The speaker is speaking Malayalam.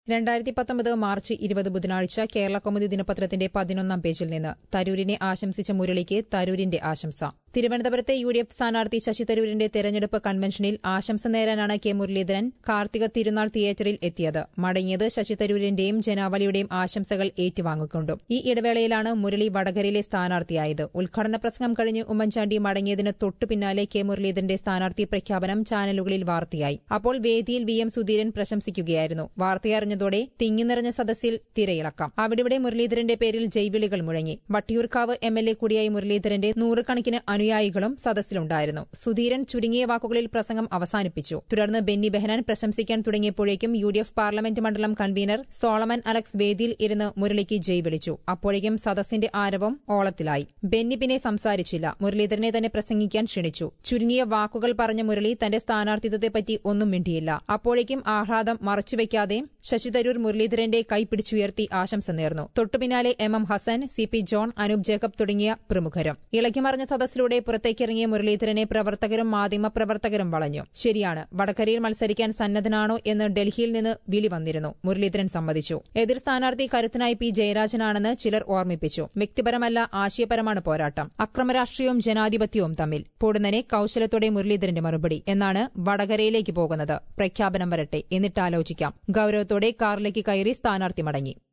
2019 മാർച്ച് 20 ബുധനാഴ്ച കേരള കൗമുദി ദിനപത്രത്തിന്റെ 11-ാം പേജിൽ നിന്ന് തരൂരിനെ ആശംസിച്ച മുരളിക്ക് തരൂരിന്റെ ആശംസ. തിരുവനന്തപുരത്തെ യു.ഡി.എഫ് സ്ഥാനാർത്ഥി ശശി തരൂരിന്റെ തെരഞ്ഞെടുപ്പ് കൺവെൻഷനിൽ ആശംസ നേരാനാണ് കെ മുരളീധരൻ കാർത്തിക തിരുനാൾ തിയേറ്ററിൽ എത്തിയത്. മടങ്ങിയത് ശശി തരൂരിന്റെയും ജനാവലിയുടെയും ആശംസകൾ ഏറ്റുവാങ്ങിക്കൊണ്ടും. ഈ ഇടവേളയിലാണ് മുരളി വടകരയിലെ സ്ഥാനാർത്ഥിയായത്. ഉദ്ഘാടന പ്രസംഗം കഴിഞ്ഞ് ഉമ്മൻചാണ്ടി മടങ്ങിയതിന് തൊട്ടുപിന്നാലെ കെ മുരളീധരന്റെ സ്ഥാനാർത്ഥി പ്രഖ്യാപനം ചാനലുകളിൽ വാർത്തയായി. അപ്പോൾ വേദിയിൽ വി.എം. സുധീരൻ പ്രശംസിക്കുകയായിരുന്നു. വാർത്തയറിഞ്ഞതോടെ തിങ്ങിനിറഞ്ഞ സദസ്സിൽ തിരയിളക്കം. അവിടിവിടെ മുരളീധരന്റെ പേരിൽ ജയ്വിളികൾ മുഴങ്ങി. വട്ടിയൂർക്കാവ് എം.എൽ.എ കൂടിയായ മുരളീധരന്റെ നൂറുകണക്കിന് അനുയായികളും സദസ്സിലുണ്ടായിരുന്നു. സുധീരൻ ചുരുങ്ങിയ വാക്കുകളിൽ പ്രസംഗം അവസാനിപ്പിച്ചു. തുടർന്ന് ബെന്നി ബെഹനാൻ പ്രശംസിക്കാൻ തുടങ്ങിയപ്പോഴേക്കും യു.ഡി.എഫ് പാർലമെന്റ് മണ്ഡലം കൺവീനർ സോളമൻ അലക്സ് വേദിയിൽ ഇരുന്ന് മുരളിക്ക് ജയ് വിളിച്ചു. അപ്പോഴേക്കും സദസ്സിന്റെ ആരവം ഓളത്തിലായി. ബെന്നി പിന്നെ സംസാരിച്ചില്ല. മുരളീധരനെ തന്നെ പ്രസംഗിക്കാൻ ക്ഷണിച്ചു. ചുരുങ്ങിയ വാക്കുകൾ പറഞ്ഞ മുരളി തന്റെ സ്ഥാനാർത്ഥിത്വത്തെപ്പറ്റി ഒന്നും മിണ്ടിയില്ല. അപ്പോഴേക്കും ആഹ്ലാദം മറച്ചുവെക്കാതെ ശശി തരൂർ മുരളീധരന്റെ കൈ പിടിച്ചുയർത്തി ആശംസ നേർന്നു. തൊട്ടുപിന്നാലെ എം ഹസൻ, സി.പി. ജോൺ, അനൂപ് ജേക്കബ് തുടങ്ങിയ പ്രമുഖരും. ഇളകിമറിഞ്ഞ സദസ്സിലൂടെ പുറത്തേക്കിറങ്ങിയ മുരളീധരനെ പ്രവർത്തകരും മാധ്യമപ്രവർത്തകരും വളഞ്ഞു. ശരിയാണ്, വടകരയിൽ മത്സരിക്കാൻ സന്നദ്ധനാണോ എന്ന് ഡൽഹിയിൽ നിന്ന് വിളി വന്നിരുന്നു. മുരളീധരൻ സമ്മതിച്ചു. എതിർ സ്ഥാനാർത്ഥി കരുത്തനായി പി ജയരാജനാണെന്ന് ചിലർ ഓർമ്മിപ്പിച്ചു. വ്യക്തിപരമല്ല, ആശയപരമാണ് പോരാട്ടം. അക്രമരാഷ്ട്രീയവും ജനാധിപത്യവും തമ്മിൽ. പൊടുന്നനെ കൌശലത്തോടെ മുരളീധരന്റെ മറുപടി. എന്നാണ് വടകരയിലേക്ക് പോകുന്നത്. പ്രഖ്യാപനം വരട്ടെ, എന്നിട്ടാലോചിക്കാം. ഗൌരവത്തോടെ കാറിലേക്ക് കയറി സ്ഥാനാർത്ഥി മടങ്ങി.